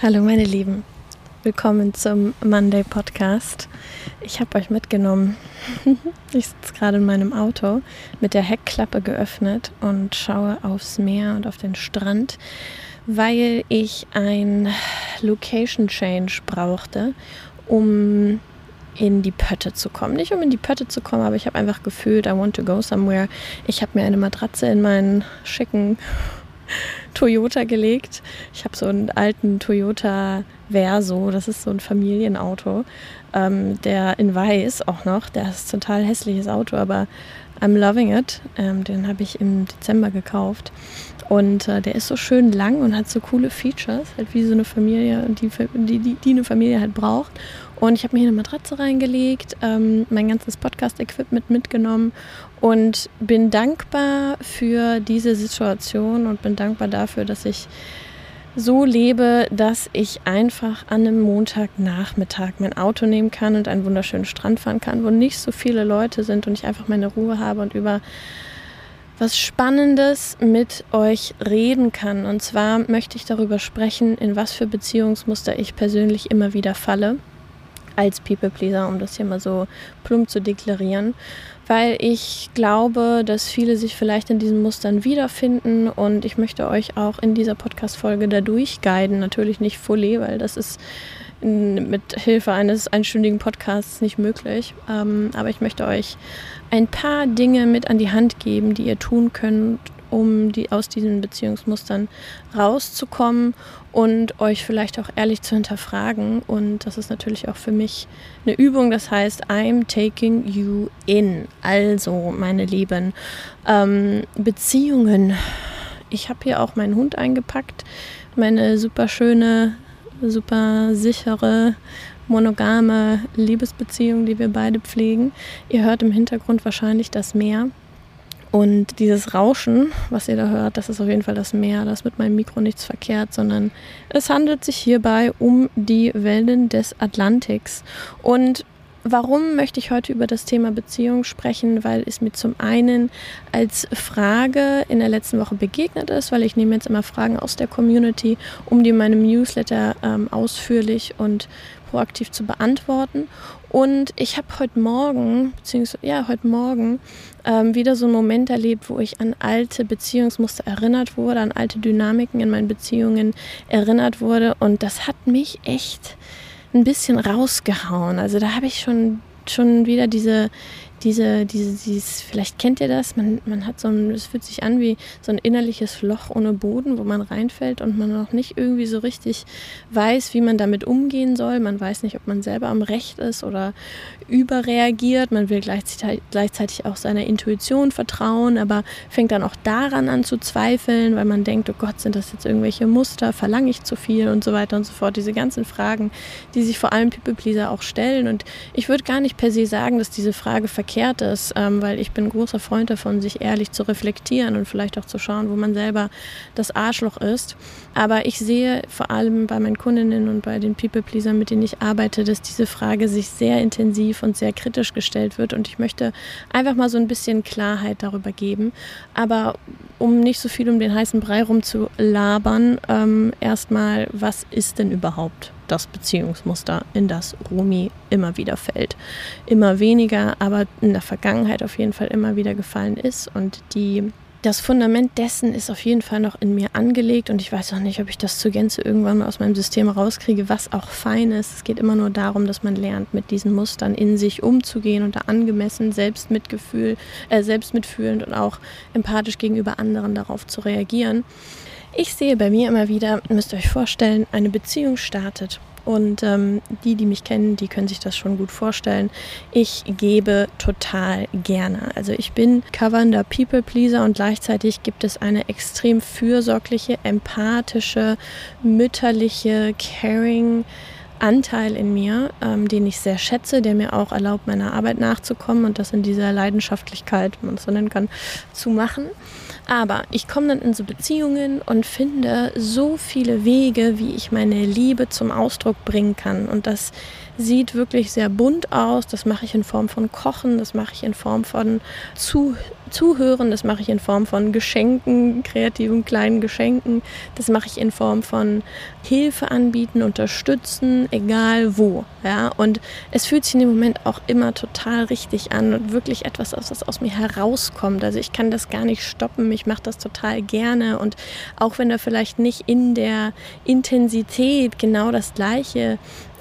Hallo meine Lieben, willkommen zum Monday Podcast. Ich habe euch mitgenommen. Ich sitze gerade in meinem Auto mit der Heckklappe geöffnet und schaue aufs Meer und auf den Strand, weil ich ein Location Change brauchte, um in die Pötte zu kommen. Nicht um in die Pötte zu kommen, aber ich habe einfach gefühlt, I want to go somewhere. Ich habe mir eine Matratze in meinen schicken Toyota gelegt. Ich habe so einen alten Toyota Verso, das ist so ein Familienauto, der in weiß auch noch, der ist ein total hässliches Auto, aber I'm loving it. Den habe ich im Dezember gekauft und der ist so schön lang und hat so coole Features, halt wie so eine Familie, die eine Familie halt braucht. Und ich habe mir hier eine Matratze reingelegt, mein ganzes Podcast-Equipment mitgenommen und bin dankbar für diese Situation und bin dankbar dafür, dass ich so lebe, dass ich einfach an einem Montagnachmittag mein Auto nehmen kann und einen wunderschönen Strand fahren kann, wo nicht so viele Leute sind und ich einfach meine Ruhe habe und über was Spannendes mit euch reden kann. Und zwar möchte ich darüber sprechen, in was für Beziehungsmuster ich persönlich immer wieder falle als People-Pleaser, um das hier mal so plump zu deklarieren, weil ich glaube, dass viele sich vielleicht in diesen Mustern wiederfinden und ich möchte euch auch in dieser Podcast-Folge dadurch guiden, natürlich nicht fully, weil das ist mit Hilfe eines einstündigen Podcasts nicht möglich, aber ich möchte euch ein paar Dinge mit an die Hand geben, die ihr tun könnt, um aus diesen Beziehungsmustern rauszukommen und euch vielleicht auch ehrlich zu hinterfragen. Und das ist natürlich auch für mich eine Übung, das heißt, I'm taking you in. Also, meine Lieben, Beziehungen. Ich habe hier auch meinen Hund eingepackt, meine super schöne, super sichere, monogame Liebesbeziehung, die wir beide pflegen. Ihr hört im Hintergrund wahrscheinlich das Meer. Und dieses Rauschen, was ihr da hört, das ist auf jeden Fall das Meer. Da ist mit meinem Mikro nichts verkehrt, sondern es handelt sich hierbei um die Wellen des Atlantiks. Und warum möchte ich heute über das Thema Beziehung sprechen? Weil es mir zum einen als Frage in der letzten Woche begegnet ist, weil ich nehme jetzt immer Fragen aus der Community, um die in meinem Newsletter ausführlich und proaktiv zu beantworten. Und ich habe heute Morgen wieder so einen Moment erlebt, wo ich an alte Beziehungsmuster erinnert wurde, an alte Dynamiken in meinen Beziehungen erinnert wurde. Und das hat mich echt ein bisschen rausgehauen. Also da habe ich schon wieder dieses, vielleicht kennt ihr das, man hat es fühlt sich an wie so ein innerliches Loch ohne Boden, wo man reinfällt und man noch nicht irgendwie so richtig weiß, wie man damit umgehen soll. Man weiß nicht, ob man selber am Recht ist oder überreagiert. Man will gleichzeitig auch seiner Intuition vertrauen, aber fängt dann auch daran an zu zweifeln, weil man denkt, oh Gott, sind das jetzt irgendwelche Muster, verlange ich zu viel und so weiter und so fort. Diese ganzen Fragen, die sich vor allem People-Pleaser auch stellen. Und ich würde gar nicht per se sagen, dass diese Frage verkehrt ist, weil ich bin großer Freund davon, sich ehrlich zu reflektieren und vielleicht auch zu schauen, wo man selber das Arschloch ist. Aber ich sehe vor allem bei meinen Kundinnen und bei den People-Pleasern, mit denen ich arbeite, dass diese Frage sich sehr intensiv und sehr kritisch gestellt wird und ich möchte einfach mal so ein bisschen Klarheit darüber geben. Aber um nicht so viel um den heißen Brei rumzulabern, erstmal, was ist denn überhaupt das Beziehungsmuster, in das Romy immer wieder fällt? Immer weniger, aber in der Vergangenheit auf jeden Fall immer wieder gefallen ist und das Fundament dessen ist auf jeden Fall noch in mir angelegt und ich weiß auch nicht, ob ich das zur Gänze irgendwann mal aus meinem System rauskriege, was auch fein ist. Es geht immer nur darum, dass man lernt, mit diesen Mustern in sich umzugehen und da angemessen selbstmitfühlend und auch empathisch gegenüber anderen darauf zu reagieren. Ich sehe bei mir immer wieder, müsst ihr euch vorstellen, eine Beziehung startet. Und die mich kennen, die können sich das schon gut vorstellen. Ich gebe total gerne. Also ich bin covernder People-Pleaser und gleichzeitig gibt es eine extrem fürsorgliche, empathische, mütterliche, caring Anteil in mir, den ich sehr schätze, der mir auch erlaubt, meiner Arbeit nachzukommen und das in dieser Leidenschaftlichkeit, wenn man es so nennen kann, zu machen. Aber ich komme dann in so Beziehungen und finde so viele Wege, wie ich meine Liebe zum Ausdruck bringen kann. Und das sieht wirklich sehr bunt aus. Das mache ich in Form von Kochen, das mache ich in Form von Zuhören, das mache ich in Form von Geschenken, kreativen kleinen Geschenken. Das mache ich in Form von Hilfe anbieten, unterstützen, egal wo. Ja? Und es fühlt sich in dem Moment auch immer total richtig an und wirklich etwas, was aus mir herauskommt. Also ich kann das gar nicht stoppen, ich mache das total gerne. Und auch wenn da vielleicht nicht in der Intensität genau das Gleiche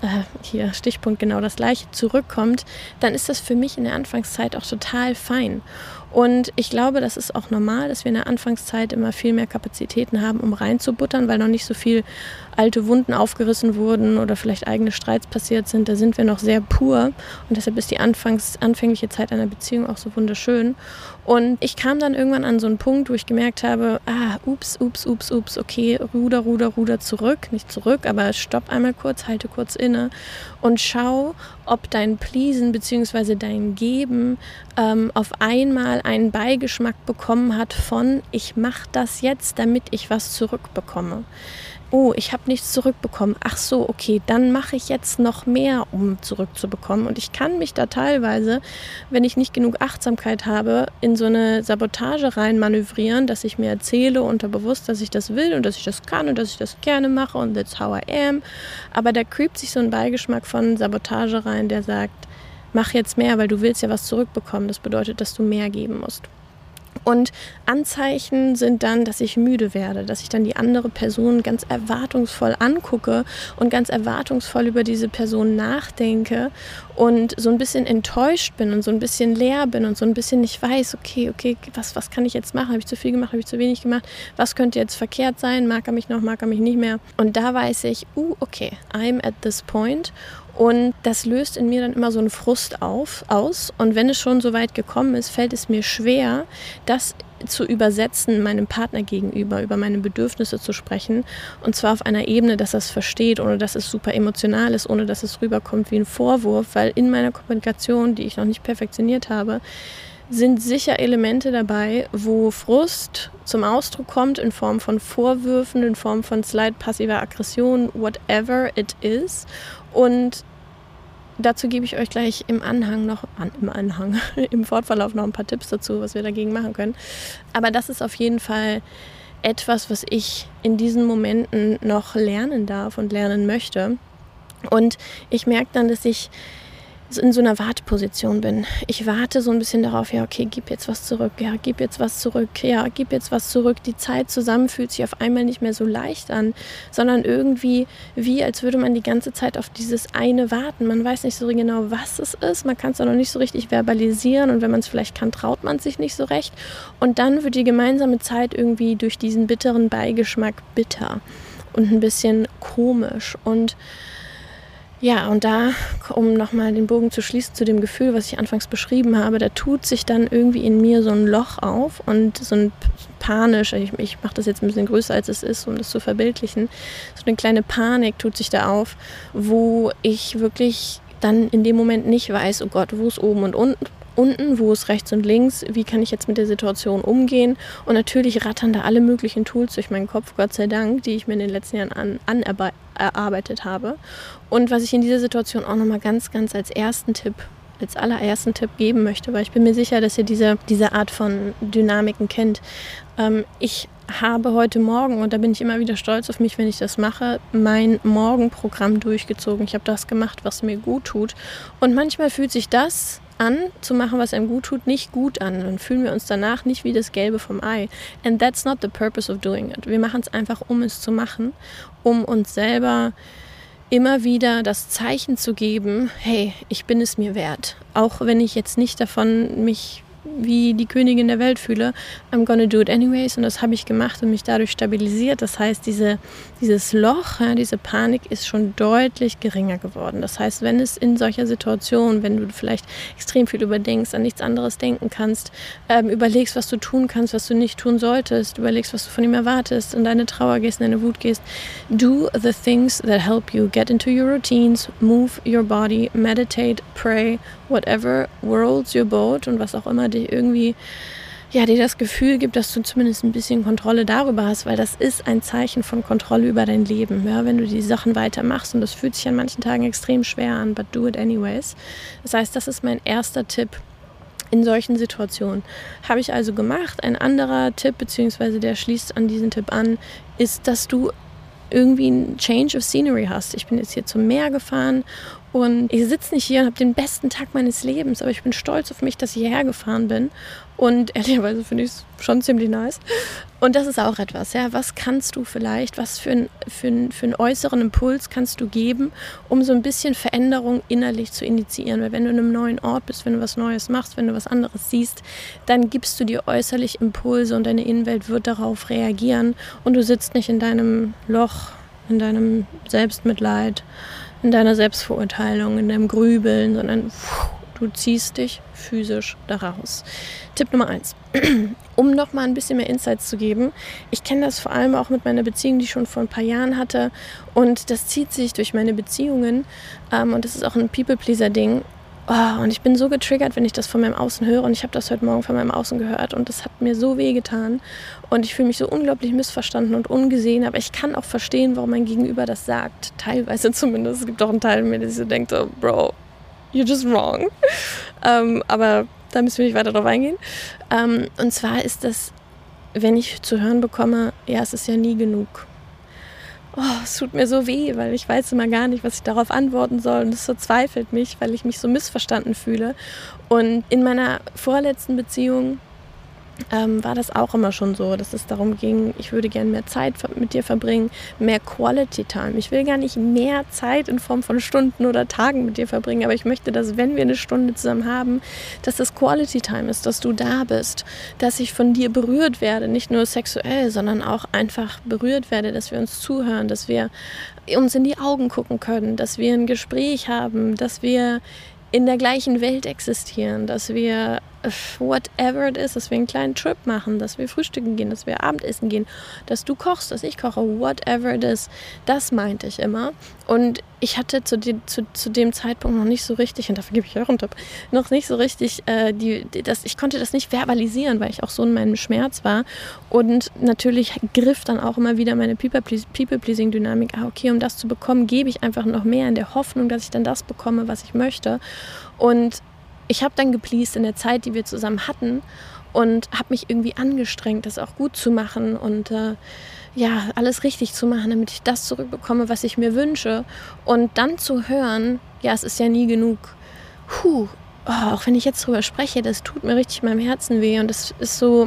hier Stichpunkt genau das Gleiche zurückkommt, dann ist das für mich in der Anfangszeit auch total fein. Und ich glaube, das ist auch normal, dass wir in der Anfangszeit immer viel mehr Kapazitäten haben, um reinzubuttern, weil noch nicht so viel alte Wunden aufgerissen wurden oder vielleicht eigene Streits passiert sind. Da sind wir noch sehr pur und deshalb ist die anfängliche Zeit einer Beziehung auch so wunderschön. Und ich kam dann irgendwann an so einen Punkt, wo ich gemerkt habe, ups, okay, Ruder zurück, nicht zurück, aber stopp einmal kurz, halte kurz inne und schau, ob dein Pleasen bzw. dein Geben auf einmal einen Beigeschmack bekommen hat von, ich mache das jetzt, damit ich was zurückbekomme. Oh, ich habe nichts zurückbekommen. Ach so, okay, dann mache ich jetzt noch mehr, um zurückzubekommen. Und ich kann mich da teilweise, wenn ich nicht genug Achtsamkeit habe, in so eine Sabotage rein manövrieren, dass ich mir erzähle unterbewusst, dass ich das will und dass ich das kann und dass ich das gerne mache und that's how I am. Aber da creept sich so ein Beigeschmack von Sabotage rein, der sagt, mach jetzt mehr, weil du willst ja was zurückbekommen. Das bedeutet, dass du mehr geben musst. Und Anzeichen sind dann, dass ich müde werde, dass ich dann die andere Person ganz erwartungsvoll angucke und ganz erwartungsvoll über diese Person nachdenke und so ein bisschen enttäuscht bin und so ein bisschen leer bin und so ein bisschen nicht weiß, okay, was kann ich jetzt machen? Habe ich zu viel gemacht? Habe ich zu wenig gemacht? Was könnte jetzt verkehrt sein? Mag er mich noch? Mag er mich nicht mehr? Und da weiß ich, okay, I'm at this point. Und das löst in mir dann immer so einen Frust aus. Und wenn es schon so weit gekommen ist, fällt es mir schwer, das zu übersetzen meinem Partner gegenüber, über meine Bedürfnisse zu sprechen. Und zwar auf einer Ebene, dass er es versteht, ohne dass es super emotional ist, ohne dass es rüberkommt wie ein Vorwurf. Weil in meiner Kommunikation, die ich noch nicht perfektioniert habe, sind sicher Elemente dabei, wo Frust zum Ausdruck kommt in Form von Vorwürfen, in Form von Slide, passiver Aggression, whatever it is. Und dazu gebe ich euch gleich im Fortverlauf noch ein paar Tipps dazu, was wir dagegen machen können. Aber das ist auf jeden Fall etwas, was ich in diesen Momenten noch lernen darf und lernen möchte. Und ich merke dann, dass ich in so einer Warteposition bin. Ich warte so ein bisschen darauf, ja, okay, gib jetzt was zurück, ja, gib jetzt was zurück, ja, gib jetzt was zurück. Die Zeit zusammen fühlt sich auf einmal nicht mehr so leicht an, sondern irgendwie wie, als würde man die ganze Zeit auf dieses eine warten. Man weiß nicht so genau, was es ist, man kann es auch noch nicht so richtig verbalisieren und wenn man es vielleicht kann, traut man sich nicht so recht. Und dann wird die gemeinsame Zeit irgendwie durch diesen bitteren Beigeschmack bitter und ein bisschen komisch. Und ja, und da, um nochmal den Bogen zu schließen zu dem Gefühl, was ich anfangs beschrieben habe, da tut sich dann irgendwie in mir so ein Loch auf und so ein panisch, ich mache das jetzt ein bisschen größer als es ist, um das zu verbildlichen, so eine kleine Panik tut sich da auf, wo ich wirklich dann in dem Moment nicht weiß, oh Gott, wo ist oben und unten, wo ist rechts und links, wie kann ich jetzt mit der Situation umgehen und natürlich rattern da alle möglichen Tools durch meinen Kopf, Gott sei Dank, die ich mir in den letzten Jahren erarbeitet habe und was ich in dieser Situation auch nochmal ganz als allerersten Tipp geben möchte, weil ich bin mir sicher, dass ihr diese Art von Dynamiken kennt. Ich habe heute Morgen, und da bin ich immer wieder stolz auf mich, wenn ich das mache, mein Morgenprogramm durchgezogen. Ich habe das gemacht, was mir gut tut und manchmal fühlt sich das an, zu machen, was einem gut tut, nicht gut an. Dann fühlen wir uns danach nicht wie das Gelbe vom Ei. And that's not the purpose of doing it. Wir machen es einfach, um es zu machen, um uns selber immer wieder das Zeichen zu geben, hey, ich bin es mir wert. Auch wenn ich jetzt nicht davon mich wie die Königin der Welt fühle, I'm gonna do it anyways. Und das habe ich gemacht und mich dadurch stabilisiert. Das heißt, dieses Loch, diese Panik ist schon deutlich geringer geworden. Das heißt, wenn es in solcher Situation, wenn du vielleicht extrem viel überdenkst, an nichts anderes denken kannst, überlegst, was du tun kannst, was du nicht tun solltest, überlegst, was du von ihm erwartest, in deine Trauer gehst, in deine Wut gehst, do the things that help you. Get into your routines, move your body, meditate, pray, whatever whirls your boat und was auch immer dich irgendwie dir das Gefühl gibt, dass du zumindest ein bisschen Kontrolle darüber hast, weil das ist ein Zeichen von Kontrolle über dein Leben. Ja, wenn du die Sachen weitermachst und das fühlt sich an manchen Tagen extrem schwer an, but do it anyways. Das heißt, das ist mein erster Tipp in solchen Situationen. Habe ich also gemacht. Ein anderer Tipp, beziehungsweise der schließt an diesen Tipp an, ist, dass du irgendwie ein Change of Scenery hast. Ich bin jetzt hier zum Meer gefahren und ich sitze nicht hier und habe den besten Tag meines Lebens, aber ich bin stolz auf mich, dass ich hierher gefahren bin und ehrlicherweise finde ich es schon ziemlich nice. Und das ist auch etwas, ja, was kannst du vielleicht, was für einen äußeren Impuls kannst du geben, um so ein bisschen Veränderung innerlich zu initiieren, weil wenn du in einem neuen Ort bist, wenn du was Neues machst, wenn du was anderes siehst, dann gibst du dir äußerlich Impulse und deine Innenwelt wird darauf reagieren und du sitzt nicht in deinem Loch, in deinem Selbstmitleid, in deiner Selbstverurteilung, in deinem Grübeln, sondern du ziehst dich physisch daraus. Tipp Nummer 1. Um noch mal ein bisschen mehr Insights zu geben. Ich kenne das vor allem auch mit meiner Beziehung, die ich schon vor ein paar Jahren hatte. Und das zieht sich durch meine Beziehungen. Und das ist auch ein People-Pleaser-Ding. Und ich bin so getriggert, wenn ich das von meinem Außen höre. Und ich habe das heute Morgen von meinem Außen gehört. Und das hat mir so weh getan. Und ich fühle mich so unglaublich missverstanden und ungesehen. Aber ich kann auch verstehen, warum mein Gegenüber das sagt. Teilweise zumindest. Es gibt auch einen Teil in mir, der sich so denkt, oh, Bro, you're just wrong. Aber da müssen wir nicht weiter drauf eingehen. Und zwar ist das, wenn ich zu hören bekomme, ja, es ist ja nie genug. Es tut mir so weh, weil ich weiß immer gar nicht, was ich darauf antworten soll. Und es verzweifelt mich, weil ich mich so missverstanden fühle. Und in meiner vorletzten Beziehung war das auch immer schon so, dass es darum ging, ich würde gerne mehr Zeit mit dir verbringen, mehr Quality Time. Ich will gar nicht mehr Zeit in Form von Stunden oder Tagen mit dir verbringen, aber ich möchte, dass, wenn wir eine Stunde zusammen haben, dass das Quality Time ist, dass du da bist, dass ich von dir berührt werde, nicht nur sexuell, sondern auch einfach berührt werde, dass wir uns zuhören, dass wir uns in die Augen gucken können, dass wir ein Gespräch haben, dass wir in der gleichen Welt existieren, dass wir whatever it is, dass wir einen kleinen Trip machen, dass wir frühstücken gehen, dass wir Abendessen gehen, dass du kochst, dass ich koche, whatever it is, das meinte ich immer. Und ich hatte zu dem Zeitpunkt noch nicht so richtig, und dafür gebe ich auch einen Tipp, noch nicht so richtig, ich konnte das nicht verbalisieren, weil ich auch so in meinem Schmerz war. Und natürlich griff dann auch immer wieder meine People-Pleasing-Dynamik. Okay, um das zu bekommen, gebe ich einfach noch mehr in der Hoffnung, dass ich dann das bekomme, was ich möchte. Und ich habe dann gepleased in der Zeit, die wir zusammen hatten und habe mich irgendwie angestrengt, das auch gut zu machen und alles richtig zu machen, damit ich das zurückbekomme, was ich mir wünsche. Und dann zu hören, ja, es ist ja nie genug. Auch wenn ich jetzt drüber spreche, das tut mir richtig meinem Herzen weh und das ist so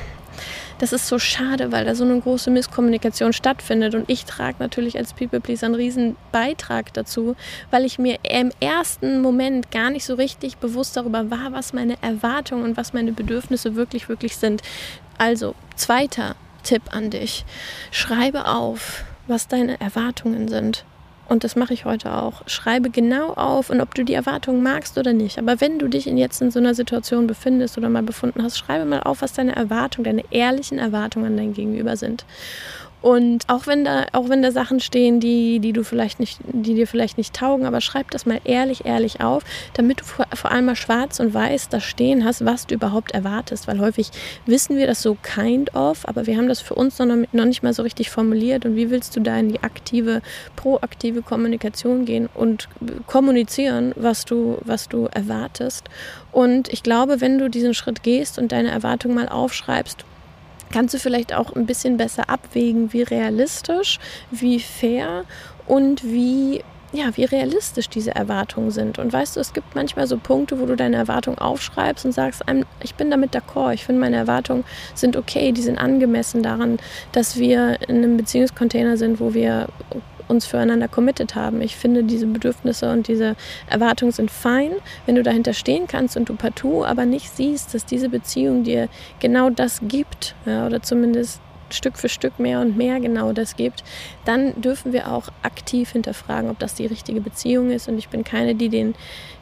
schade, weil da so eine große Misskommunikation stattfindet und ich trage natürlich als People-Pleaser einen riesen Beitrag dazu, weil ich mir im ersten Moment gar nicht so richtig bewusst darüber war, was meine Erwartungen und was meine Bedürfnisse wirklich, wirklich sind. Also, zweiter Tipp an dich. Schreibe auf, was deine Erwartungen sind. Und das mache ich heute auch. Schreibe genau auf, und ob du die Erwartungen magst oder nicht. Aber wenn du dich jetzt in so einer Situation befindest oder mal befunden hast, schreibe mal auf, was deine Erwartungen, deine ehrlichen Erwartungen an dein Gegenüber sind. Und auch wenn da Sachen stehen, die dir vielleicht nicht taugen, aber schreib das mal ehrlich auf, damit du vor allem mal schwarz und weiß da stehen hast, was du überhaupt erwartest. Weil häufig wissen wir das so kind of, aber wir haben das für uns noch nicht mal so richtig formuliert. Und wie willst du da in die aktive, proaktive Kommunikation gehen und kommunizieren, was du erwartest? Und ich glaube, wenn du diesen Schritt gehst und deine Erwartungen mal aufschreibst, kannst du vielleicht auch ein bisschen besser abwägen, wie realistisch, wie fair und wie realistisch diese Erwartungen sind. Und weißt du, es gibt manchmal so Punkte, wo du deine Erwartungen aufschreibst und sagst, ich bin damit d'accord, ich finde, meine Erwartungen sind okay, die sind angemessen daran, dass wir in einem Beziehungscontainer sind, wo wir uns füreinander committed haben. Ich finde, diese Bedürfnisse und diese Erwartungen sind fein, wenn du dahinter stehen kannst und du partout aber nicht siehst, dass diese Beziehung dir genau das gibt, ja, oder zumindest Stück für Stück mehr und mehr genau das gibt, dann dürfen wir auch aktiv hinterfragen, ob das die richtige Beziehung ist. Und ich bin keine, die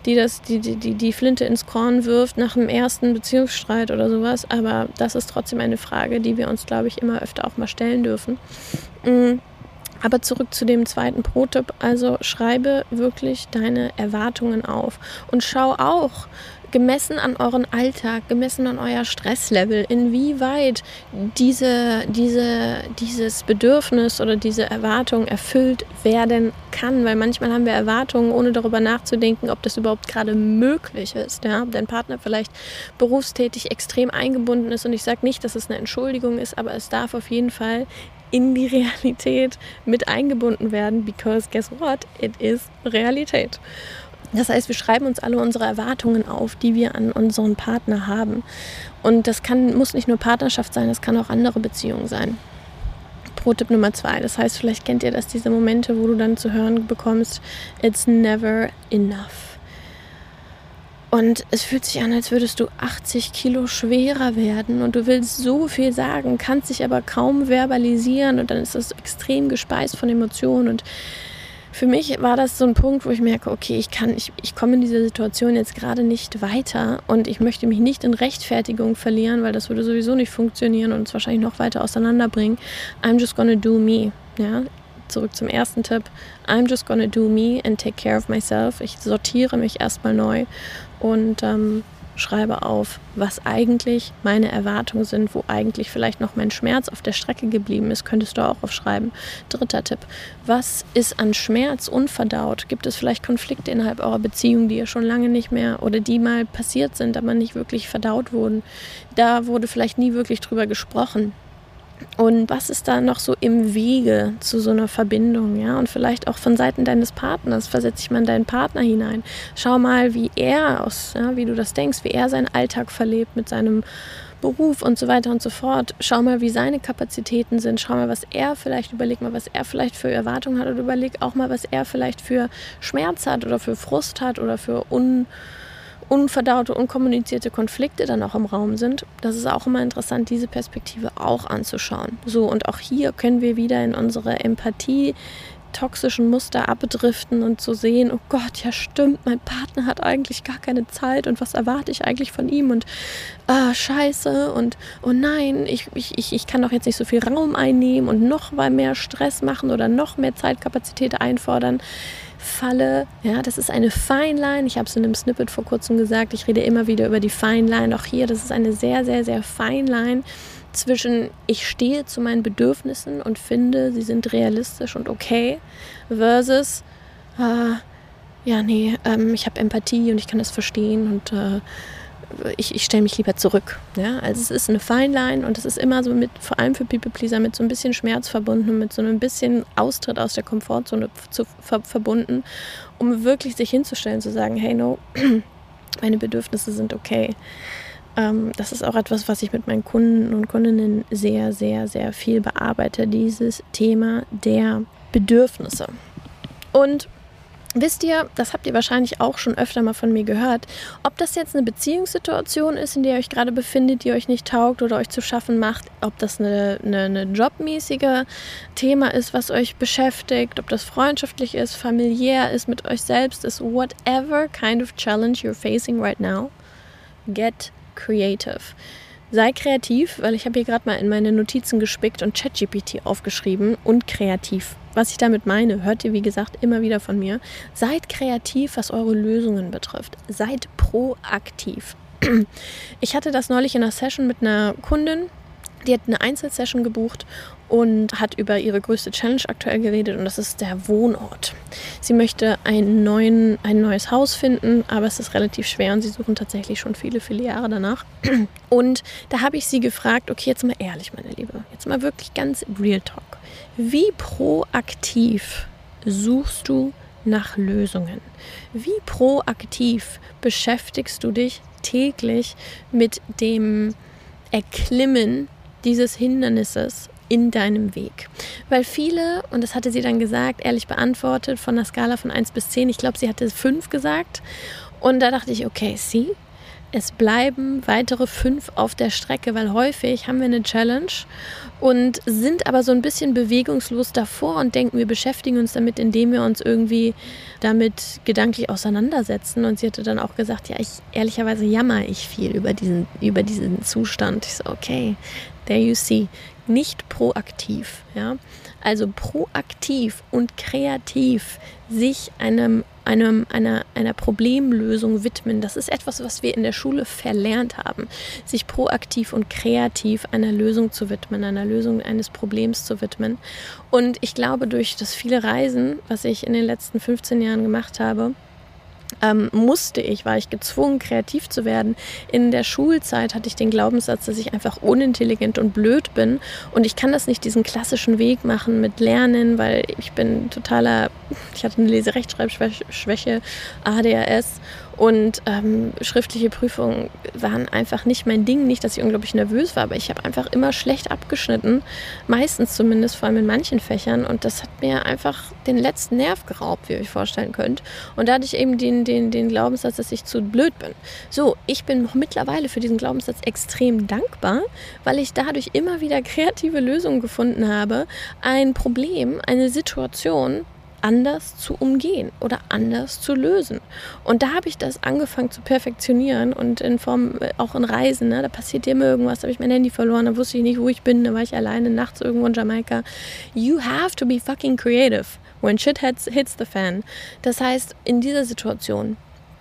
Flinte ins Korn wirft nach dem ersten Beziehungsstreit oder sowas, aber das ist trotzdem eine Frage, die wir uns, glaube ich, immer öfter auch mal stellen dürfen. Aber zurück zu dem zweiten Pro-Tipp, also schreibe wirklich deine Erwartungen auf und schau auch gemessen an euren Alltag, gemessen an euer Stresslevel, inwieweit dieses Bedürfnis oder diese Erwartung erfüllt werden kann. Weil manchmal haben wir Erwartungen, ohne darüber nachzudenken, ob das überhaupt gerade möglich ist. Ja? Ob dein Partner vielleicht berufstätig extrem eingebunden ist. Und ich sage nicht, dass es eine Entschuldigung ist, aber es darf auf jeden Fall in die Realität mit eingebunden werden, because guess what? It is Realität. Das heißt, wir schreiben uns alle unsere Erwartungen auf, die wir an unseren Partner haben. Und das muss nicht nur Partnerschaft sein, das kann auch andere Beziehungen sein. Pro-Tipp Nummer 2. Das heißt, vielleicht kennt ihr das, diese Momente, wo du dann zu hören bekommst, it's never enough. Und es fühlt sich an, als würdest du 80 Kilo schwerer werden und du willst so viel sagen, kannst dich aber kaum verbalisieren und dann ist das extrem gespeist von Emotionen. Und für mich war das so ein Punkt, wo ich merke, okay, ich komme in dieser Situation jetzt gerade nicht weiter und ich möchte mich nicht in Rechtfertigung verlieren, weil das würde sowieso nicht funktionieren und uns wahrscheinlich noch weiter auseinanderbringen. I'm just gonna do me. Ja? Zurück zum ersten Tipp. I'm just gonna do me and take care of myself. Ich sortiere mich erstmal neu und schreibe auf, was eigentlich meine Erwartungen sind, wo eigentlich vielleicht noch mein Schmerz auf der Strecke geblieben ist, könntest du auch aufschreiben. 3. Tipp, was ist an Schmerz unverdaut? Gibt es vielleicht Konflikte innerhalb eurer Beziehung, die ihr schon lange nicht mehr oder die mal passiert sind, aber nicht wirklich verdaut wurden? Da wurde vielleicht nie wirklich drüber gesprochen. Und was ist da noch so im Wege zu so einer Verbindung, ja? Und vielleicht auch von Seiten deines Partners, versetz dich mal in deinen Partner hinein. Schau mal, wie wie du das denkst, wie er seinen Alltag verlebt mit seinem Beruf und so weiter und so fort. Schau mal, wie seine Kapazitäten sind. Schau mal, überleg mal, was er vielleicht für Erwartungen hat oder überleg auch mal, was er vielleicht für Schmerz hat oder für Frust hat oder für unverdaute, unkommunizierte Konflikte dann auch im Raum sind. Das ist auch immer interessant, diese Perspektive auch anzuschauen. So, und auch hier können wir wieder in unsere Empathie toxischen Muster abdriften und zu sehen, oh Gott, ja stimmt, mein Partner hat eigentlich gar keine Zeit und was erwarte ich eigentlich von ihm und scheiße und oh nein, ich kann doch jetzt nicht so viel Raum einnehmen und noch mal mehr Stress machen oder noch mehr Zeitkapazität einfordern. Das ist eine Fine Line. Ich habe es in einem Snippet vor kurzem gesagt, ich rede immer wieder über die Fine Line. Auch hier, das ist eine sehr, sehr, sehr Fine Line zwischen ich stehe zu meinen Bedürfnissen und finde, sie sind realistisch und okay, versus ich habe Empathie und ich kann das verstehen und ich stelle mich lieber zurück. Ja? Also es ist eine Fine Line und es ist immer so vor allem für People-Pleaser, mit so ein bisschen Schmerz verbunden, mit so einem bisschen Austritt aus der Komfortzone verbunden, um wirklich sich hinzustellen, zu sagen, hey, no, meine Bedürfnisse sind okay. Das ist auch etwas, was ich mit meinen Kunden und Kundinnen sehr, sehr, sehr viel bearbeite, dieses Thema der Bedürfnisse. Und wisst ihr, das habt ihr wahrscheinlich auch schon öfter mal von mir gehört, ob das jetzt eine Beziehungssituation ist, in der ihr euch gerade befindet, die euch nicht taugt oder euch zu schaffen macht, ob das eine jobmäßige Thema ist, was euch beschäftigt, ob das freundschaftlich ist, familiär ist, mit euch selbst ist, whatever kind of challenge you're facing right now, get creative. Sei kreativ, weil ich habe hier gerade mal in meine Notizen gespickt und ChatGPT aufgeschrieben und kreativ. Was ich damit meine, hört ihr wie gesagt immer wieder von mir. Seid kreativ, was eure Lösungen betrifft. Seid proaktiv. Ich hatte das neulich in einer Session mit einer Kundin, die hat eine Einzelsession gebucht und hat über ihre größte Challenge aktuell geredet und das ist der Wohnort. Sie möchte ein neues Haus finden, aber es ist relativ schwer und sie suchen tatsächlich schon viele, viele Jahre danach. Und da habe ich sie gefragt, okay, jetzt mal ehrlich, meine Liebe, jetzt mal wirklich ganz Real Talk. Wie proaktiv suchst du nach Lösungen? Wie proaktiv beschäftigst du dich täglich mit dem Erklimmen dieses Hindernisses in deinem Weg? Weil viele, und das hatte sie dann gesagt, ehrlich beantwortet, von einer Skala von 1 bis 10, ich glaube, sie hatte 5 gesagt. Und da dachte ich, okay, es bleiben weitere 5 auf der Strecke, weil häufig haben wir eine Challenge und sind aber so ein bisschen bewegungslos davor und denken, wir beschäftigen uns damit, indem wir uns irgendwie damit gedanklich auseinandersetzen. Und sie hatte dann auch gesagt, ja, ehrlicherweise jammer ich viel über diesen Zustand. Ich so, okay, there you see. nicht proaktiv. Ja? Also proaktiv und kreativ sich einer Problemlösung widmen. Das ist etwas, was wir in der Schule verlernt haben, sich proaktiv und kreativ einer Lösung zu widmen, einer Lösung eines Problems zu widmen. Und ich glaube, durch das viele Reisen, was ich in den letzten 15 Jahren gemacht habe, war ich gezwungen, kreativ zu werden. In der Schulzeit hatte ich den Glaubenssatz, dass ich einfach unintelligent und blöd bin und ich kann das nicht diesen klassischen Weg machen mit Lernen, weil ich hatte eine Leserechtschreibschwäche, ADHS und schriftliche Prüfungen waren einfach nicht mein Ding. Nicht, dass ich unglaublich nervös war, aber ich habe einfach immer schlecht abgeschnitten, meistens zumindest, vor allem in manchen Fächern, und das hat mir einfach den letzten Nerv geraubt, wie ihr euch vorstellen könnt. Und da hatte ich eben den Glaubenssatz, dass ich zu blöd bin. So, ich bin mittlerweile für diesen Glaubenssatz extrem dankbar, weil ich dadurch immer wieder kreative Lösungen gefunden habe, ein Problem, eine Situation anders zu umgehen oder anders zu lösen. Und da habe ich das angefangen zu perfektionieren und in Form auch in Reisen, ne, da passiert dir immer irgendwas, da habe ich mein Handy verloren, da wusste ich nicht, wo ich bin, da war ich alleine nachts irgendwo in Jamaika. You have to be fucking creative when shit hits the fan. Das heißt, in dieser Situation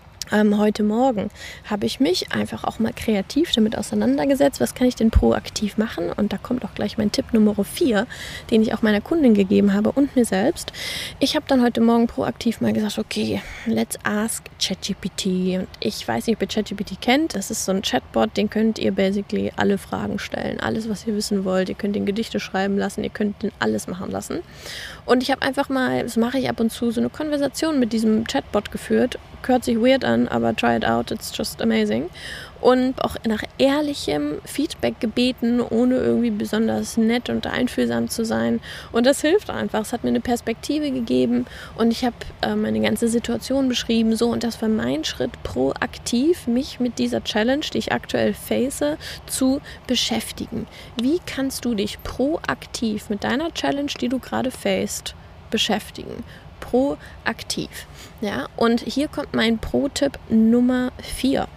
heute Morgen habe ich mich einfach auch mal kreativ damit auseinandergesetzt, was kann ich denn proaktiv machen, und da kommt auch gleich mein Tipp Nummer 4, den ich auch meiner Kundin gegeben habe und mir selbst. Ich habe dann heute Morgen proaktiv mal gesagt, okay, let's ask ChatGPT. Und ich weiß nicht, ob ihr ChatGPT kennt, das ist so ein Chatbot, den könnt ihr basically alle Fragen stellen, alles, was ihr wissen wollt, ihr könnt den Gedichte schreiben lassen, ihr könnt den alles machen lassen. Und ich habe einfach mal, das mache ich ab und zu, so eine Konversation mit diesem Chatbot geführt. Hört sich weird an, aber try it out, it's just amazing. Und auch nach ehrlichem Feedback gebeten, ohne irgendwie besonders nett und einfühlsam zu sein. Und das hilft einfach. Es hat mir eine Perspektive gegeben und ich habe meine ganze Situation beschrieben. So, und das war mein Schritt, proaktiv mich mit dieser Challenge, die ich aktuell face, zu beschäftigen. Wie kannst du dich proaktiv mit deiner Challenge, die du gerade faced, beschäftigen? Proaktiv. Ja, und hier kommt mein Pro-Tipp Nummer 4.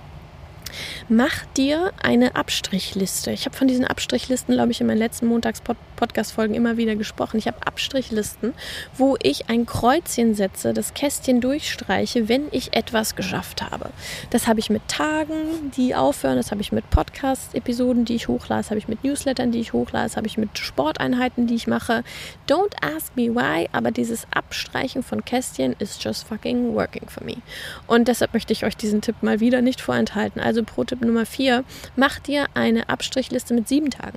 Mach dir eine Abstrichliste. Ich habe von diesen Abstrichlisten, glaube ich, in meinen letzten Montags-Podcast-Folgen immer wieder gesprochen. Ich habe Abstrichlisten, wo ich ein Kreuzchen setze, das Kästchen durchstreiche, wenn ich etwas geschafft habe. Das habe ich mit Tagen, die aufhören, das habe ich mit Podcast-Episoden, die ich hochlade, das habe ich mit Newslettern, die ich hochlade, das habe ich mit Sporteinheiten, die ich mache. Don't ask me why, aber dieses Abstreichen von Kästchen is just fucking working for me. Und deshalb möchte ich euch diesen Tipp mal wieder nicht vorenthalten. Also Pro-Tipp Nummer 4, mach dir eine Abstrichliste mit 7 Tagen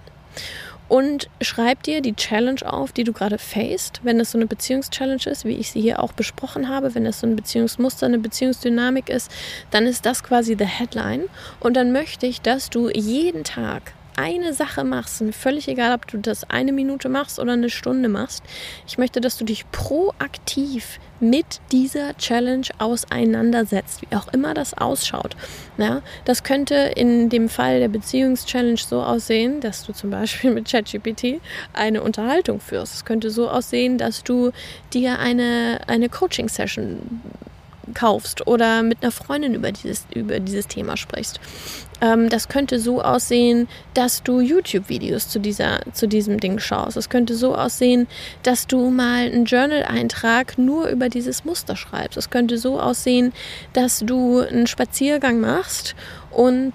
und schreib dir die Challenge auf, die du gerade faced. Wenn es so eine Beziehungschallenge ist, wie ich sie hier auch besprochen habe, wenn es so ein Beziehungsmuster, eine Beziehungsdynamik ist, dann ist das quasi the Headline. Und dann möchte ich, dass du jeden Tag eine Sache machst, völlig egal, ob du das 1 Minute machst oder 1 Stunde machst. Ich möchte, dass du dich proaktiv mit dieser Challenge auseinandersetzt, wie auch immer das ausschaut. Ja, das könnte in dem Fall der Beziehungschallenge so aussehen, dass du zum Beispiel mit ChatGPT eine Unterhaltung führst. Es könnte so aussehen, dass du dir eine Coaching-Session kaufst oder mit einer Freundin über dieses Thema sprichst. Das könnte so aussehen, dass du YouTube-Videos zu diesem Ding schaust. Es könnte so aussehen, dass du mal einen Journal-Eintrag nur über dieses Muster schreibst. Es könnte so aussehen, dass du einen Spaziergang machst und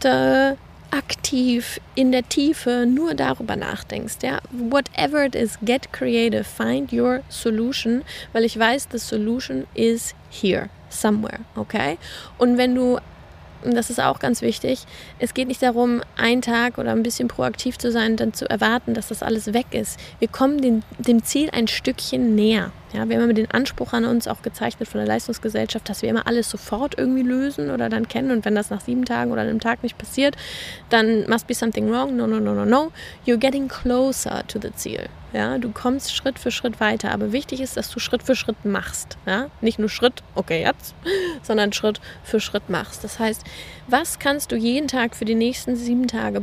aktiv in der Tiefe nur darüber nachdenkst. Ja? Whatever it is, get creative, find your solution, weil ich weiß, the solution is here, somewhere, okay? Und das ist auch ganz wichtig, es geht nicht darum, einen Tag oder ein bisschen proaktiv zu sein und dann zu erwarten, dass das alles weg ist. Wir kommen dem Ziel ein Stückchen näher. Ja, wir haben immer den Anspruch an uns, auch gezeichnet von der Leistungsgesellschaft, dass wir immer alles sofort irgendwie lösen oder dann kennen, und wenn das nach 7 Tagen oder einem Tag nicht passiert, dann must be something wrong. No. You're getting closer to the Ziel. Ja, du kommst Schritt für Schritt weiter, aber wichtig ist, dass du Schritt für Schritt machst. Ja? Nicht nur Schritt, okay jetzt, sondern Schritt für Schritt machst. Das heißt, was kannst du jeden Tag für die nächsten 7 Tage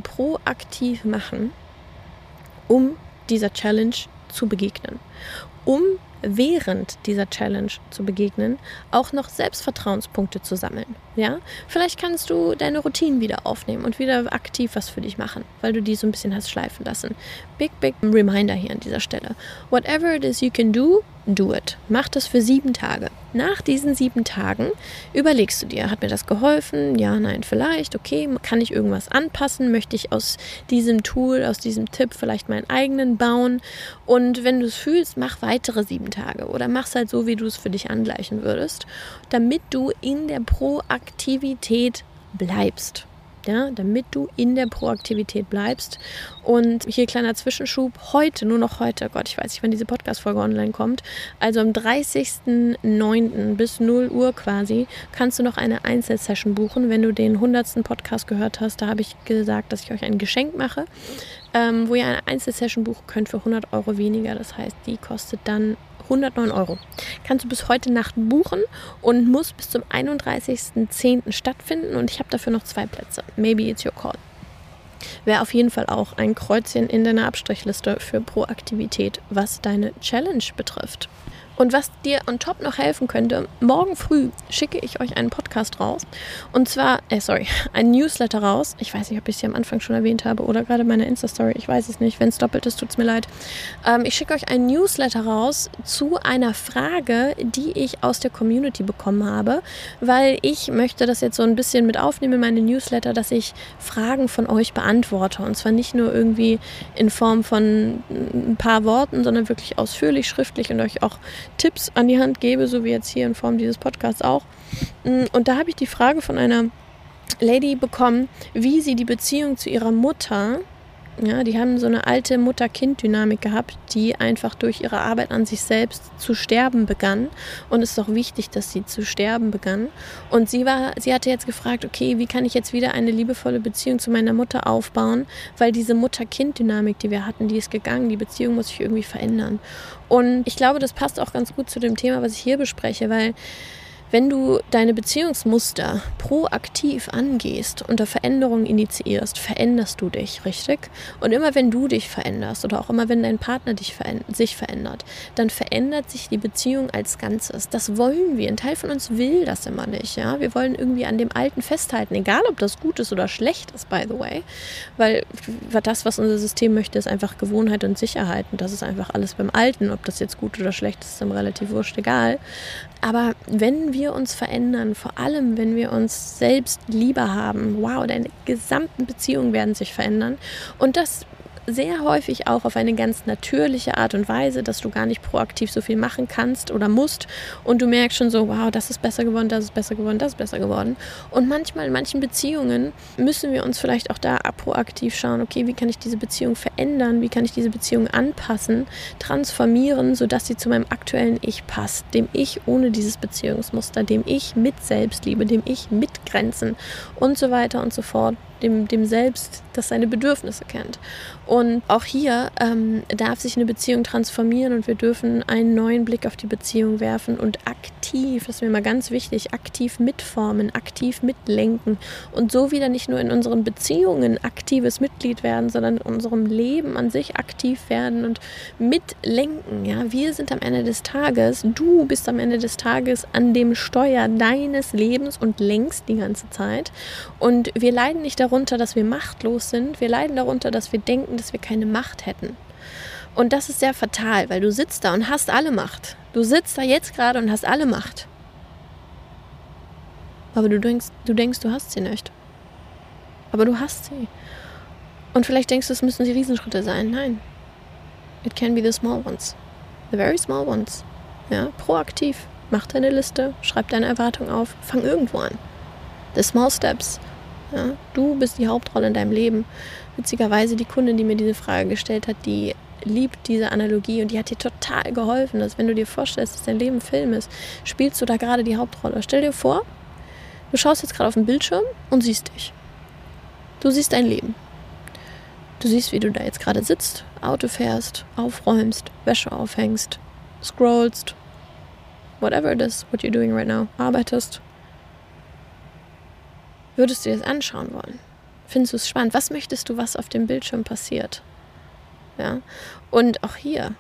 proaktiv machen, um dieser Challenge zu begegnen? Um während dieser Challenge zu begegnen, auch noch Selbstvertrauenspunkte zu sammeln. Ja? Vielleicht kannst du deine Routinen wieder aufnehmen und wieder aktiv was für dich machen, weil du die so ein bisschen hast schleifen lassen. Big Reminder hier an dieser Stelle. Whatever it is you can do it. Mach das für 7 Tage. Nach diesen 7 Tagen überlegst du dir, hat mir das geholfen? Ja, nein, vielleicht. Okay, kann ich irgendwas anpassen? Möchte ich aus diesem Tool, aus diesem Tipp vielleicht meinen eigenen bauen? Und wenn du es fühlst, mach weitere 7 Tage oder mach es halt so, wie du es für dich angleichen würdest, damit du in der Proaktivität bleibst. Ja, damit du in der Proaktivität bleibst. Und hier kleiner Zwischenschub, nur noch heute, Gott, ich weiß nicht, wann diese Podcast-Folge online kommt, also am 30.09. bis 0 Uhr quasi, kannst du noch eine Einzelsession buchen. Wenn du den 100. Podcast gehört hast, da habe ich gesagt, dass ich euch ein Geschenk mache, wo ihr eine Einzelsession buchen könnt für 100 Euro weniger. Das heißt, die kostet dann 109 Euro. Kannst du bis heute Nacht buchen und muss bis zum 31.10. stattfinden und ich habe dafür noch 2 Plätze. Maybe it's your call. Wäre auf jeden Fall auch ein Kreuzchen in deiner Abstrichliste für Proaktivität, was deine Challenge betrifft. Und was dir on top noch helfen könnte, morgen früh schicke ich euch einen Podcast raus. Und zwar, ein Newsletter raus. Ich weiß nicht, ob ich es hier am Anfang schon erwähnt habe oder gerade meine Insta-Story. Ich weiß es nicht. Wenn es doppelt ist, tut es mir leid. Ich schicke euch einen Newsletter raus zu einer Frage, die ich aus der Community bekommen habe, weil ich möchte das jetzt so ein bisschen mit aufnehmen in meine Newsletter, dass ich Fragen von euch beantworte. Und zwar nicht nur irgendwie in Form von ein paar Worten, sondern wirklich ausführlich, schriftlich und euch auch Tipps an die Hand gebe, so wie jetzt hier in Form dieses Podcasts auch. Und da habe ich die Frage von einer Lady bekommen, wie sie die Beziehung zu ihrer Mutter, ja, die haben so eine alte Mutter-Kind-Dynamik gehabt, die einfach durch ihre Arbeit an sich selbst zu sterben begann. Und es ist auch wichtig, dass sie zu sterben begann. Und sie hatte jetzt gefragt, okay, wie kann ich jetzt wieder eine liebevolle Beziehung zu meiner Mutter aufbauen? Weil diese Mutter-Kind-Dynamik, die wir hatten, die ist gegangen. Die Beziehung muss sich irgendwie verändern. Und ich glaube, das passt auch ganz gut zu dem Thema, was ich hier bespreche, weil wenn du deine Beziehungsmuster proaktiv angehst und da Veränderungen initiierst, veränderst du dich, richtig? Und immer wenn du dich veränderst oder auch immer wenn dein Partner sich verändert, dann verändert sich die Beziehung als Ganzes. Das wollen wir. Ein Teil von uns will das immer nicht. Ja? Wir wollen irgendwie an dem Alten festhalten, egal ob das gut ist oder schlecht ist, by the way. Weil das, was unser System möchte, ist einfach Gewohnheit und Sicherheit. Und das ist einfach alles beim Alten. Ob das jetzt gut oder schlecht ist, ist dann relativ wurscht egal. Aber wenn wir uns verändern, vor allem wenn wir uns selbst lieber haben, wow, deine gesamten Beziehungen werden sich verändern und das sehr häufig auch auf eine ganz natürliche Art und Weise, dass du gar nicht proaktiv so viel machen kannst oder musst und du merkst schon so, wow, das ist besser geworden, das ist besser geworden, das ist besser geworden. Und manchmal in manchen Beziehungen müssen wir uns vielleicht auch da proaktiv schauen, okay, wie kann ich diese Beziehung verändern, wie kann ich diese Beziehung anpassen, transformieren, sodass sie zu meinem aktuellen Ich passt, dem Ich ohne dieses Beziehungsmuster, dem Ich mit Selbstliebe, dem Ich mit Grenzen und so weiter und so fort, dem Selbst, das seine Bedürfnisse kennt. Und auch hier darf sich eine Beziehung transformieren und wir dürfen einen neuen Blick auf die Beziehung werfen und aktiv, das ist mir mal ganz wichtig, aktiv mitformen, aktiv mitlenken und so wieder nicht nur in unseren Beziehungen aktives Mitglied werden, sondern in unserem Leben an sich aktiv werden und mitlenken. Ja? Wir sind am Ende des Tages, du bist am Ende des Tages an dem Steuer deines Lebens und lenkst die ganze Zeit und wir leiden nicht darunter, dass wir machtlos sind, wir leiden darunter, dass wir denken, dass wir keine Macht hätten. Und das ist sehr fatal, weil du sitzt da und hast alle Macht. Du sitzt da jetzt gerade und hast alle Macht. Aber du denkst, du hast sie nicht. Aber du hast sie. Und vielleicht denkst du, es müssen die Riesenschritte sein. Nein. It can be the small ones. The very small ones. Ja, proaktiv. Mach deine Liste, schreib deine Erwartungen auf, fang irgendwo an. The small steps. Ja, du bist die Hauptrolle in deinem Leben. Witzigerweise, die Kundin, die mir diese Frage gestellt hat, die liebt diese Analogie und die hat dir total geholfen, dass wenn du dir vorstellst, dass dein Leben ein Film ist, spielst du da gerade die Hauptrolle. Stell dir vor, du schaust jetzt gerade auf den Bildschirm und siehst dich. Du siehst dein Leben. Du siehst, wie du da jetzt gerade sitzt, Auto fährst, aufräumst, Wäsche aufhängst, scrollst, whatever it is, what you're doing right now, arbeitest. Würdest du dir das anschauen wollen? Findest du es spannend? Was möchtest du, was auf dem Bildschirm passiert? Ja? Und auch hier,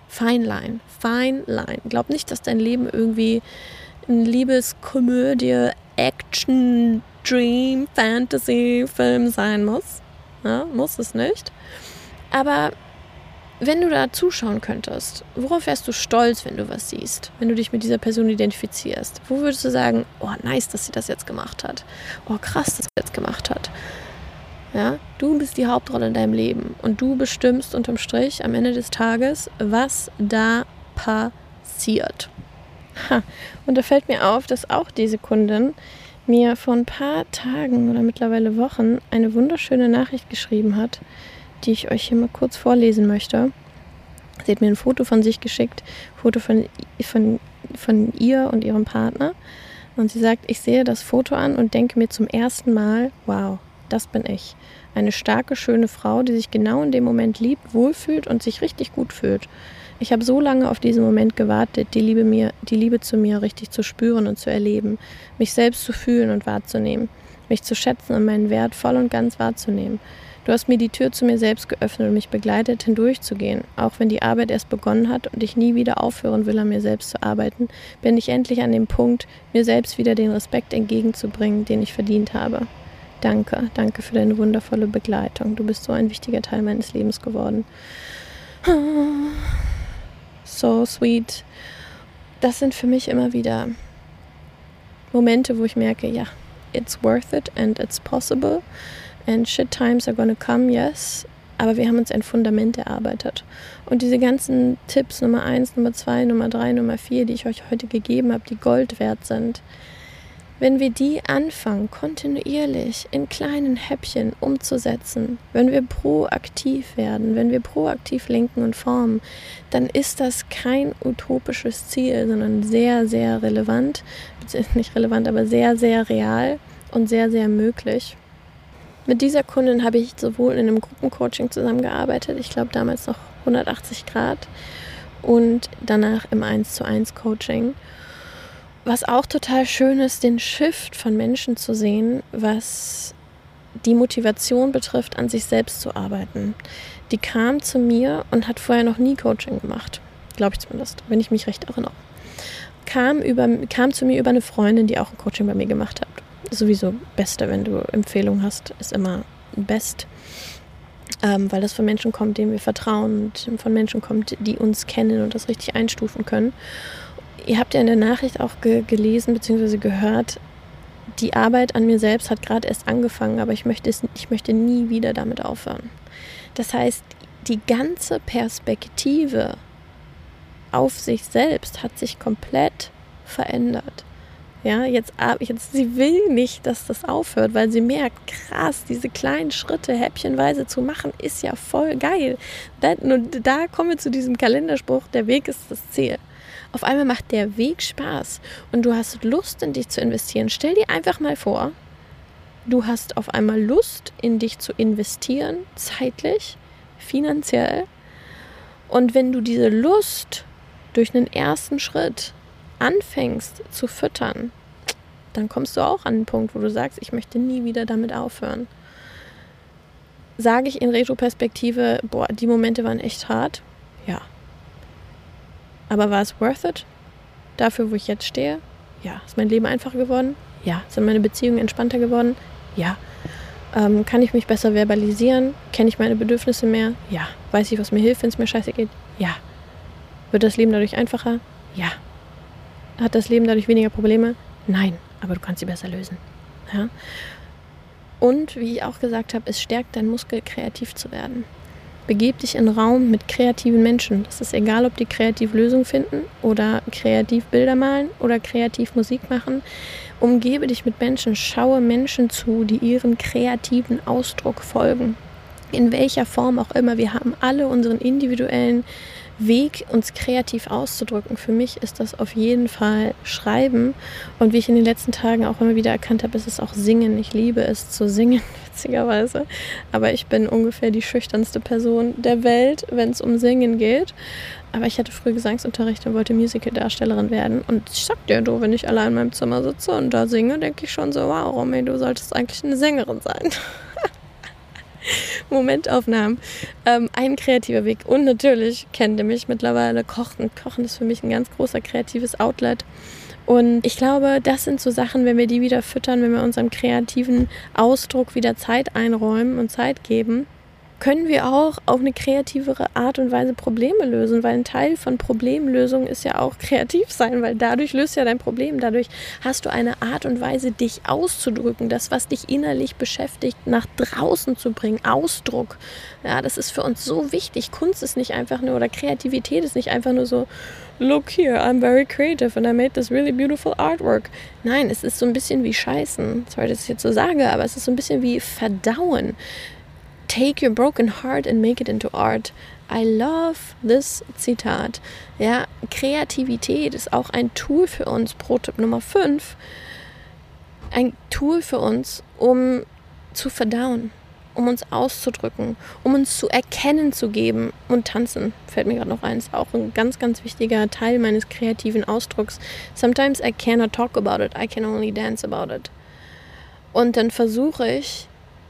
Fine line. Glaub nicht, dass dein Leben irgendwie ein Liebeskomödie, Action, Dream, Fantasy, Film sein muss. Ja, muss es nicht. Aber wenn du da zuschauen könntest, worauf wärst du stolz, wenn du was siehst? Wenn du dich mit dieser Person identifizierst? Wo würdest du sagen, oh nice, dass sie das jetzt gemacht hat. Oh krass, dass sie das jetzt gemacht hat. Ja, du bist die Hauptrolle in deinem Leben und du bestimmst unterm Strich am Ende des Tages, was da passiert. Und da fällt mir auf, dass auch diese Kundin mir vor ein paar Tagen oder mittlerweile Wochen eine wunderschöne Nachricht geschrieben hat, die ich euch hier mal kurz vorlesen möchte. Sie hat mir ein Foto von sich geschickt, Foto von ihr und ihrem Partner. Und sie sagt, ich sehe das Foto an und denke mir zum ersten Mal, wow, das bin ich. Eine starke, schöne Frau, die sich genau in dem Moment liebt, wohlfühlt und sich richtig gut fühlt. Ich habe so lange auf diesen Moment gewartet, die Liebe zu mir richtig zu spüren und zu erleben, mich selbst zu fühlen und wahrzunehmen, mich zu schätzen und meinen Wert voll und ganz wahrzunehmen. Du hast mir die Tür zu mir selbst geöffnet und mich begleitet, hindurchzugehen. Auch wenn die Arbeit erst begonnen hat und ich nie wieder aufhören will, an mir selbst zu arbeiten, bin ich endlich an dem Punkt, mir selbst wieder den Respekt entgegenzubringen, den ich verdient habe. Danke für deine wundervolle Begleitung. Du bist so ein wichtiger Teil meines Lebens geworden. So sweet. Das sind für mich immer wieder Momente, wo ich merke, ja, it's worth it and it's possible. And shit times are gonna come, yes. Aber wir haben uns ein Fundament erarbeitet. Und diese ganzen Tipps, Nummer 1, Nummer 2, Nummer 3, Nummer 4, die ich euch heute gegeben habe, die Gold wert sind, wenn wir die anfangen, kontinuierlich in kleinen Häppchen umzusetzen, wenn wir proaktiv werden, wenn wir proaktiv lenken und formen, dann ist das kein utopisches Ziel, sondern sehr, sehr relevant, nicht relevant, aber sehr, sehr real und sehr, sehr möglich. Mit dieser Kundin habe ich sowohl in einem Gruppencoaching zusammengearbeitet, ich glaube damals noch 180 Grad, und danach im 1:1 Coaching. Was auch total schön ist, den Shift von Menschen zu sehen, was die Motivation betrifft, an sich selbst zu arbeiten. Die kam zu mir und hat vorher noch nie Coaching gemacht, glaube ich zumindest, wenn ich mich recht erinnere. Kam zu mir über eine Freundin, die auch ein Coaching bei mir gemacht hat. Sowieso Beste, wenn du Empfehlungen hast, ist immer best, weil das von Menschen kommt, denen wir vertrauen, und von Menschen kommt, die uns kennen und das richtig einstufen können. Ihr habt ja in der Nachricht auch gelesen bzw. gehört, die Arbeit an mir selbst hat gerade erst angefangen, aber ich möchte nie wieder damit aufhören. Das heißt, die ganze Perspektive auf sich selbst hat sich komplett verändert. Ja, jetzt sie will nicht, dass das aufhört, weil sie merkt, krass, diese kleinen Schritte häppchenweise zu machen, ist ja voll geil. Und da kommen wir zu diesem Kalenderspruch, der Weg ist das Ziel. Auf einmal macht der Weg Spaß und du hast Lust, in dich zu investieren. Stell dir einfach mal vor, du hast auf einmal Lust, in dich zu investieren, zeitlich, finanziell. Und wenn du diese Lust durch einen ersten Schritt anfängst zu füttern, dann kommst du auch an den Punkt, wo du sagst, ich möchte nie wieder damit aufhören. Sage ich in Retroperspektive, die Momente waren echt hart? Ja. Aber war es worth it? Dafür, wo ich jetzt stehe? Ja. Ist mein Leben einfacher geworden? Ja. Sind meine Beziehungen entspannter geworden? Ja. Kann ich mich besser verbalisieren? Kenne ich meine Bedürfnisse mehr? Ja. Weiß ich, was mir hilft, wenn es mir scheiße geht? Ja. Wird das Leben dadurch einfacher? Ja. Hat das Leben dadurch weniger Probleme? Nein. Aber du kannst sie besser lösen. Ja. Und, wie ich auch gesagt habe, es stärkt deinen Muskel, kreativ zu werden. Begib dich in einen Raum mit kreativen Menschen. Das ist egal, ob die kreativ Lösungen finden oder kreativ Bilder malen oder kreativ Musik machen. Umgebe dich mit Menschen, schaue Menschen zu, die ihren kreativen Ausdruck folgen. In welcher Form auch immer. Wir haben alle unseren individuellen Weg, uns kreativ auszudrücken. Für mich ist das auf jeden Fall Schreiben. Und wie ich in den letzten Tagen auch immer wieder erkannt habe, ist es auch Singen. Ich liebe es zu singen, witzigerweise. Aber ich bin ungefähr die schüchternste Person der Welt, wenn es um Singen geht. Aber ich hatte früh Gesangsunterricht und wollte Musical-Darstellerin werden. Und ich sag dir, wenn ich allein in meinem Zimmer sitze und da singe, denke ich schon so, wow, Romy, du solltest eigentlich eine Sängerin sein. Momentaufnahmen. Ein kreativer Weg. Und natürlich kennt ihr mich mittlerweile, Kochen. Kochen ist für mich ein ganz großer kreatives Outlet. Und ich glaube, das sind so Sachen, wenn wir die wieder füttern, wenn wir unserem kreativen Ausdruck wieder Zeit einräumen und Zeit geben, können wir auch auf eine kreativere Art und Weise Probleme lösen, weil ein Teil von Problemlösung ist ja auch kreativ sein, weil dadurch löst ja dein Problem, dadurch hast du eine Art und Weise, dich auszudrücken, das, was dich innerlich beschäftigt, nach draußen zu bringen, Ausdruck. Ja, das ist für uns so wichtig. Kunst ist nicht einfach nur, oder Kreativität ist nicht einfach nur so, look here, I'm very creative and I made this really beautiful artwork. Nein, es ist so ein bisschen wie Scheißen, sorry, dass ich jetzt so sage, aber es ist so ein bisschen wie Verdauen. Take your broken heart and make it into art. I love this Zitat. Ja, Kreativität ist auch ein Tool für uns, Pro-Tipp Nummer 5, ein Tool für uns, um zu verdauen, um uns auszudrücken, um uns zu erkennen zu geben. Und tanzen, fällt mir gerade noch ein, ist auch ein ganz, ganz wichtiger Teil meines kreativen Ausdrucks. Sometimes I cannot talk about it, I can only dance about it. Und dann versuche ich,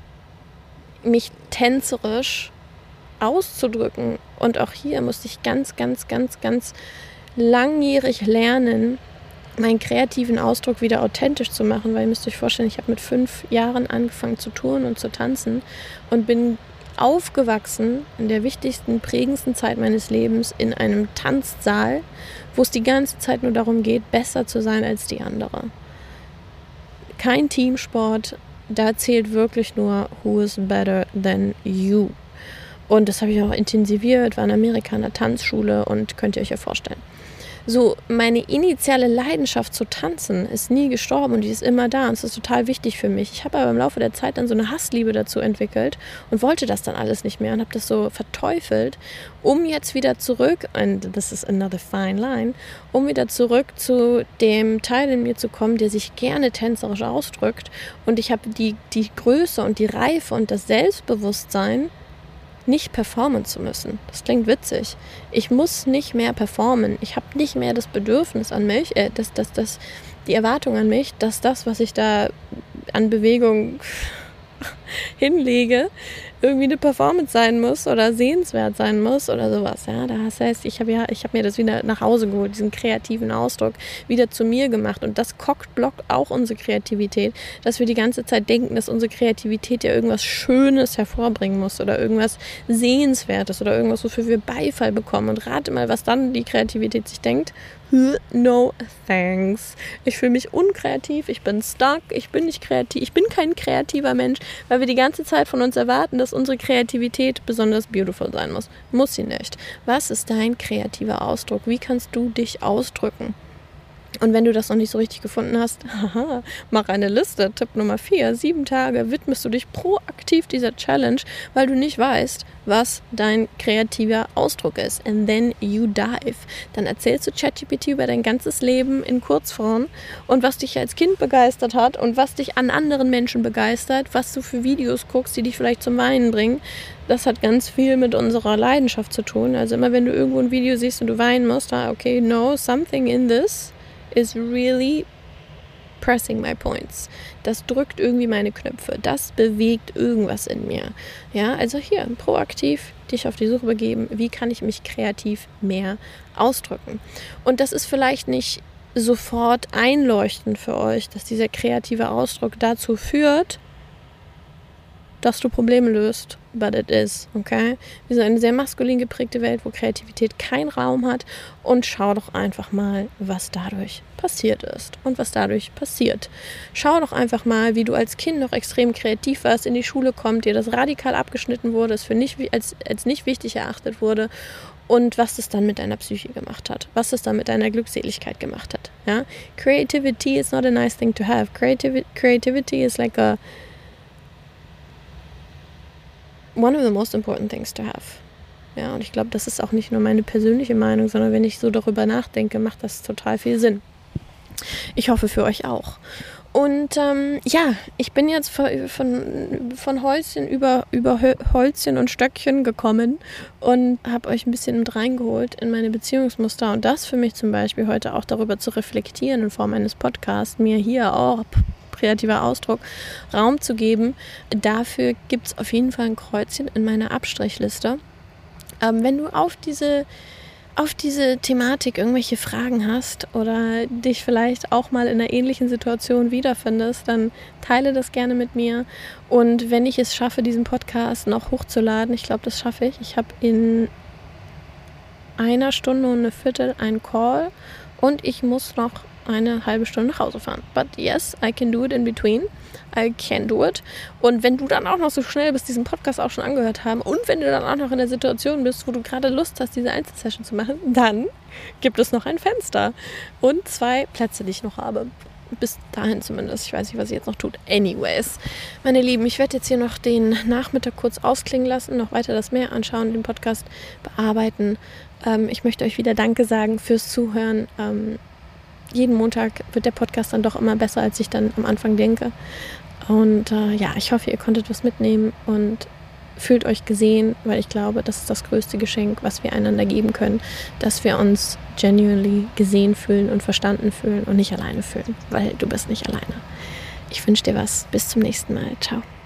mich tänzerisch auszudrücken. Und auch hier musste ich ganz, ganz, ganz, ganz langjährig lernen, meinen kreativen Ausdruck wieder authentisch zu machen, weil ihr müsst euch vorstellen, ich habe mit 5 Jahren angefangen zu turnen und zu tanzen und bin aufgewachsen in der wichtigsten, prägendsten Zeit meines Lebens in einem Tanzsaal, wo es die ganze Zeit nur darum geht, besser zu sein als die andere. Kein Teamsport, da zählt wirklich nur who is better than you. Und das habe ich auch intensiviert, war in Amerika in der Tanzschule und könnt ihr euch ja vorstellen. So, meine initiale Leidenschaft zu tanzen ist nie gestorben und die ist immer da und es ist total wichtig für mich. Ich habe aber im Laufe der Zeit dann so eine Hassliebe dazu entwickelt und wollte das dann alles nicht mehr und habe das so verteufelt, um jetzt wieder zurück, and this is another fine line, um wieder zurück zu dem Teil in mir zu kommen, der sich gerne tänzerisch ausdrückt. Und ich habe die Größe und die Reife und das Selbstbewusstsein, nicht performen zu müssen. Das klingt witzig. Ich muss nicht mehr performen. Ich habe nicht mehr das Bedürfnis an mich, die Erwartung an mich, dass das, was ich da an Bewegung hinlege, irgendwie eine Performance sein muss oder sehenswert sein muss oder sowas. Ja, das heißt, ich habe mir das wieder nach Hause geholt, diesen kreativen Ausdruck wieder zu mir gemacht. Und das blockt auch unsere Kreativität, dass wir die ganze Zeit denken, dass unsere Kreativität ja irgendwas Schönes hervorbringen muss oder irgendwas Sehenswertes oder irgendwas, wofür wir Beifall bekommen. Und rate mal, was dann die Kreativität sich denkt. No thanks. Ich fühle mich unkreativ, ich bin stuck, ich bin nicht kreativ, ich bin kein kreativer Mensch, weil wir die ganze Zeit von uns erwarten, dass unsere Kreativität besonders beautiful sein muss. Muss sie nicht. Was ist dein kreativer Ausdruck? Wie kannst du dich ausdrücken? Und wenn du das noch nicht so richtig gefunden hast, mach eine Liste. Tipp Nummer 4, 7 Tage widmest du dich proaktiv dieser Challenge, weil du nicht weißt, was dein kreativer Ausdruck ist. And then you dive. Dann erzählst du ChatGPT über dein ganzes Leben in Kurzform und was dich als Kind begeistert hat und was dich an anderen Menschen begeistert, was du für Videos guckst, die dich vielleicht zum Weinen bringen. Das hat ganz viel mit unserer Leidenschaft zu tun. Also immer wenn du irgendwo ein Video siehst und du weinen musst, okay, no, something in this is really pressing my points. Das drückt irgendwie meine Knöpfe. Das bewegt irgendwas in mir. Ja, also hier, proaktiv dich auf die Suche begeben. Wie kann ich mich kreativ mehr ausdrücken? Und das ist vielleicht nicht sofort einleuchtend für euch, dass dieser kreative Ausdruck dazu führt, dass du Probleme löst, but it is, okay? Wir sind eine sehr maskulin geprägte Welt, wo Kreativität keinen Raum hat und schau doch einfach mal, was dadurch passiert ist und was dadurch passiert. Schau doch einfach mal, wie du als Kind noch extrem kreativ warst, in die Schule kommt, dir das radikal abgeschnitten wurde, es für als nicht wichtig erachtet wurde und was das dann mit deiner Psyche gemacht hat, was das dann mit deiner Glückseligkeit gemacht hat, ja? Creativity is not a nice thing to have. Creativity is like one of the most important things to have. Ja, und ich glaube, das ist auch nicht nur meine persönliche Meinung, sondern wenn ich so darüber nachdenke, macht das total viel Sinn. Ich hoffe für euch auch. Und ich bin jetzt von Häuschen über Holzchen und Stöckchen gekommen und habe euch ein bisschen mit reingeholt in meine Beziehungsmuster. Und das für mich zum Beispiel heute auch darüber zu reflektieren in Form eines Podcasts, mir hier auch kreativer Ausdruck, Raum zu geben. Dafür gibt es auf jeden Fall ein Kreuzchen in meiner Abstrichliste. Wenn du auf diese Thematik irgendwelche Fragen hast oder dich vielleicht auch mal in einer ähnlichen Situation wiederfindest, dann teile das gerne mit mir. Und wenn ich es schaffe, diesen Podcast noch hochzuladen, ich glaube, das schaffe ich. Ich habe in 1 Stunde und eine Viertel einen Call und ich muss noch eine halbe Stunde nach Hause fahren. But yes, I can do it in between. I can do it. Und wenn du dann auch noch so schnell bist, diesen Podcast auch schon angehört haben und wenn du dann auch noch in der Situation bist, wo du gerade Lust hast, diese Einzelsession zu machen, dann gibt es noch ein Fenster und 2 Plätze, die ich noch habe. Bis dahin zumindest. Ich weiß nicht, was ich jetzt noch tut. Anyways, meine Lieben, ich werde jetzt hier noch den Nachmittag kurz ausklingen lassen, noch weiter das Meer anschauen, den Podcast bearbeiten. Ich möchte euch wieder Danke sagen fürs Zuhören. Jeden Montag wird der Podcast dann doch immer besser, als ich dann am Anfang denke. Und ich hoffe, ihr konntet was mitnehmen und fühlt euch gesehen, weil ich glaube, das ist das größte Geschenk, was wir einander geben können, dass wir uns genuinely gesehen fühlen und verstanden fühlen und nicht alleine fühlen, weil du bist nicht alleine. Ich wünsche dir was. Bis zum nächsten Mal. Ciao.